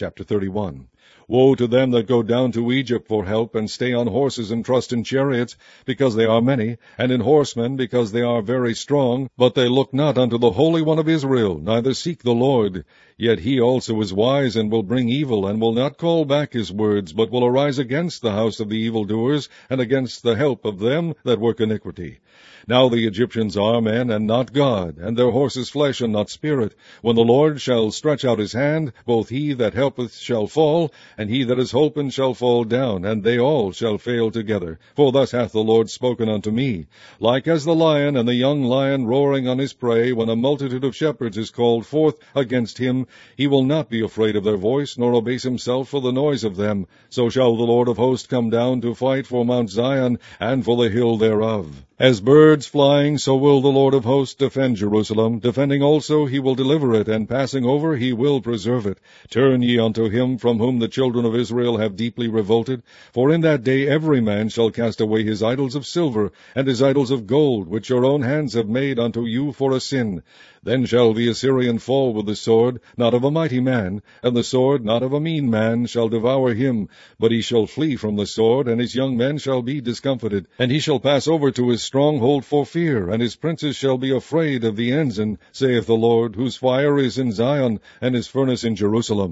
Chapter 31. Woe to them that go down to Egypt for help, and stay on horses, and trust in chariots, because they are many, and in horsemen, because they are very strong, but they look not unto the Holy One of Israel, neither seek the Lord. Yet he also is wise, and will bring evil, and will not call back his words, but will arise against the house of the evildoers, and against the help of them that work iniquity. Now the Egyptians are men, and not God, and their horses flesh, and not spirit. When the Lord shall stretch out his hand, both he that helpeth shall fall, and he that is holpen shall fall down, and they all shall fail together. For thus hath the Lord spoken unto me. Like as the lion and the young lion roaring on his prey, when a multitude of shepherds is called forth against him, he will not be afraid of their voice, nor abase himself for the noise of them. So shall the Lord of hosts come down to fight for Mount Zion, and for the hill thereof. As birds flying, so will the Lord of hosts defend Jerusalem. Defending also he will deliver it, and passing over he will preserve it. Turn ye unto him from whom the children of Israel have deeply revolted. For in that day every man shall cast away his idols of silver, and his idols of gold, which your own hands have made unto you for a sin. Then shall the Assyrian fall with the sword, not of a mighty man, and the sword not of a mean man shall devour him. But he shall flee from the sword, and his young men shall be discomfited. And he shall pass over to his stronghold for fear, and his princes shall be afraid of the ensign, saith the Lord, whose fire is in Zion, and his furnace in Jerusalem.